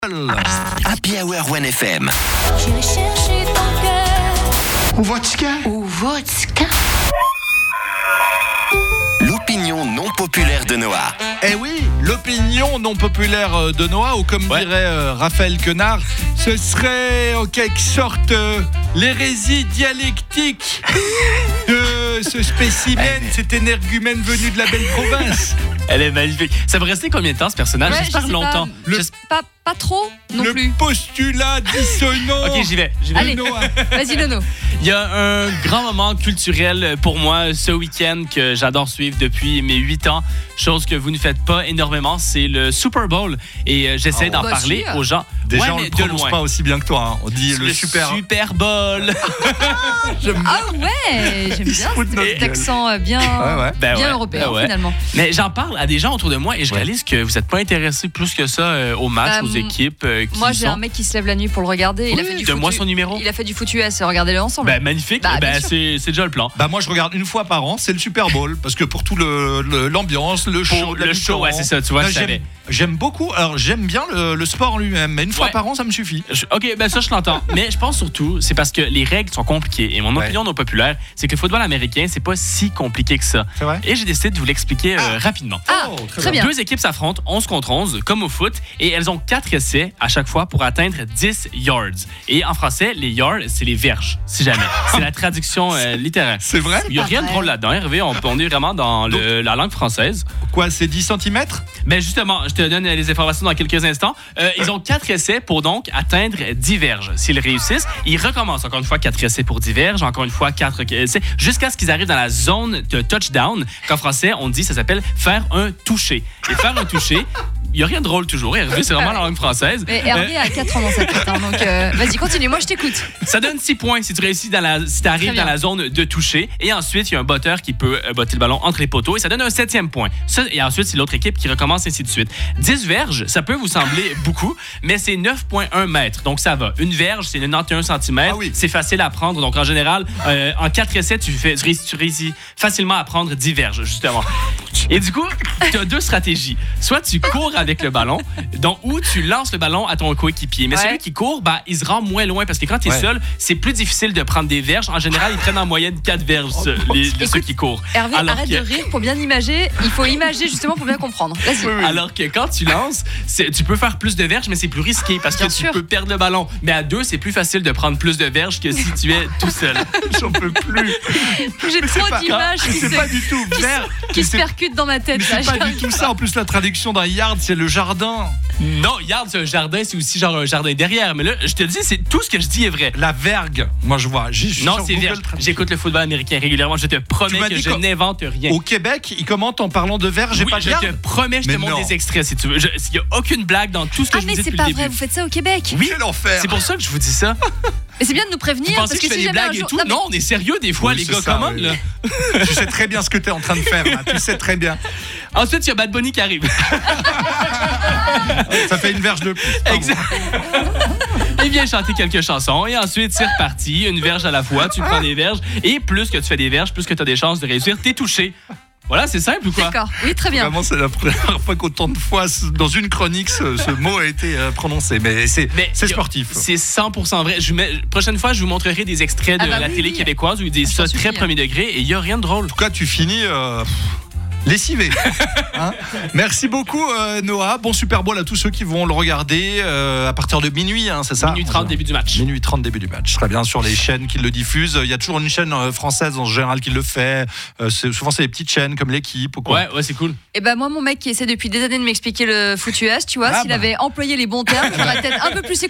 Happy Hour 1FM. J'irai chercher ton cœur. Ou vodka. Ou vodka. L'opinion non populaire de Noah. Eh oui, l'opinion non populaire de Noah, ou comme dirait Raphaël Quenard, ce serait en quelque sorte l'hérésie dialectique de ce spécimen, cet énergumène venu de la belle province. Elle est magnifique. Ça va rester combien de temps ce personnage? J'espère longtemps. Pas trop non le plus. Postulat dissonant. Ok, j'y vais. Allez, Noah. vas-y Nono. Il y a un grand moment culturel pour moi ce week-end que j'adore suivre depuis mes 8 ans. Chose que vous ne faites pas énormément, c'est le Super Bowl. Et j'essaie d'en parler aux gens. Déjà, on ne le prononce pas aussi bien que toi. Hein. On dit le Super Bowl. Ah ouais, j'aime bien cet accent bien européen finalement. Mais j'en parle à des gens autour de moi et je réalise que vous n'êtes pas intéressés plus que ça aux matchs, aux équipes. Moi, j'ai un mec qui se lève la nuit pour le regarder. Il a fait du Donne-moi son numéro. Il a fait du foot US. Regardez-le ensemble. Magnifique. C'est déjà le plan. Moi, je regarde une fois par an. C'est le Super Bowl parce que pour tout l'ambiance, le show, ouais, c'est ça. Tu vois, j'aime beaucoup. Alors, j'aime bien le sport lui-même, mais une fois par an, ça me suffit. Ok, ça, je l'entends. Mais je pense surtout, c'est parce que les règles sont compliquées. Et mon opinion non populaire, c'est que le football américain, c'est pas si compliqué que ça. C'est vrai? Et j'ai décidé de vous l'expliquer rapidement. Très bien. 2 équipes s'affrontent, 11 contre 11, comme au foot, et elles ont 4 essais à chaque fois pour atteindre 10 yards. Et en français, les yards, c'est les verges, si jamais. C'est la traduction littéraire. C'est vrai? Il n'y a rien de drôle là-dedans, Hervé. On est vraiment dans la langue française. Quoi, c'est 10 cm? Mais justement, je te donne les informations dans quelques instants. Ils ont 4 essais pour donc atteindre 10 verges. S'ils réussissent, ils recommencent encore une fois 4 essais pour 10 verges, encore une fois 4 essais, jusqu'à ce qu'ils arrivent dans la zone de touchdown, qu'en français, on dit, ça s'appelle faire un toucher. Et faire un toucher, il n'y a rien de drôle toujours. Hervé, c'est vraiment la langue française. Mais Hervé a 4 ans dans sa tête, donc vas-y, continue, moi je t'écoute. Ça donne 6 points si tu réussis si tu arrives dans la zone de toucher. Et ensuite, il y a un botteur qui peut botter le ballon entre les poteaux et ça donne un 7e point. Et ensuite, c'est l'autre équipe qui recommence, ainsi de suite. 10 verges, ça peut vous sembler beaucoup, mais c'est 9,1 mètres. Donc ça va. Une verge, c'est 91 cm. Ah oui. C'est facile à prendre. Donc en général, en 4 essais, tu réussis facilement à prendre 10 verges, justement. Et du coup, tu as 2 stratégies. Soit tu cours avec le ballon, ou tu lances le ballon à ton coéquipier. Mais celui qui court, il se rend moins loin parce que quand tu es seul, c'est plus difficile de prendre des verges. En général, ils prennent en moyenne 4 verges, ceux qui courent. Hervé, arrête de rire pour bien imager. Il faut imager justement pour bien comprendre. Vas-y. Alors que quand tu lances, tu peux faire plus de verges, mais c'est plus risqué parce que tu peux perdre le ballon. Mais à 2, c'est plus facile de prendre plus de verges que si tu es tout seul. J'en peux plus. J'ai trop d'images qui se percutent dans ma tête. C'est pas du tout ça. En plus, la traduction d'un yard, c'est le jardin. Non, yard, c'est un jardin, c'est aussi genre un jardin derrière. Mais là, je te dis, c'est tout ce que je dis est vrai. La vergue, moi je vois. Non, c'est verge. J'écoute le football américain régulièrement. Je te promets que je n'invente rien. Au Québec, ils commentent en parlant de verge et pas de yard. Je te promets, je te montre des extraits si tu veux. Il n'y a aucune blague dans tout ce que je vous dis depuis le début. Ah, mais c'est pas vrai, vous faites ça au Québec. Oui, l'enfer. C'est pour ça que je vous dis ça. Mais c'est bien de nous prévenir. Vous pensez que je fais des blagues et tout? Non, on est sérieux des fois, les gars. Comment là? Tu sais très bien ce que tu es en train de faire. Là. Tu sais très bien. Ensuite, il y a Bad Bunny qui arrive. Ça fait une verge de plus. Exact. Il vient chanter quelques chansons et ensuite c'est reparti, une verge à la fois, tu prends des verges et plus que tu fais des verges, plus que tu as des chances de réussir, t'es touché. Voilà, c'est simple ou quoi? D'accord, oui, très bien. Vraiment, c'est la première fois qu'autant de fois dans une chronique ce mot a été prononcé, mais c'est sportif. C'est 100% vrai. Prochaine fois, je vous montrerai des extraits de la télé québécoise où ils disent ça très premier degré et il n'y a rien de drôle. En tout cas, tu finis... lessivé. Merci beaucoup Noah. Bon Super Bowl à tous ceux qui vont le regarder à partir de minuit, c'est ça? Minuit 30 début du match. Minuit 30 début du match. Très bien, sur les chaînes qui le diffusent. Il y a toujours une chaîne française en général qui le fait. Souvent c'est des petites chaînes comme l'équipe ou quoi. Ouais, c'est cool. Et moi mon mec qui essaie depuis des années de m'expliquer le foot US, tu vois, s'il avait employé les bons termes, j'aurais peut-être un peu plus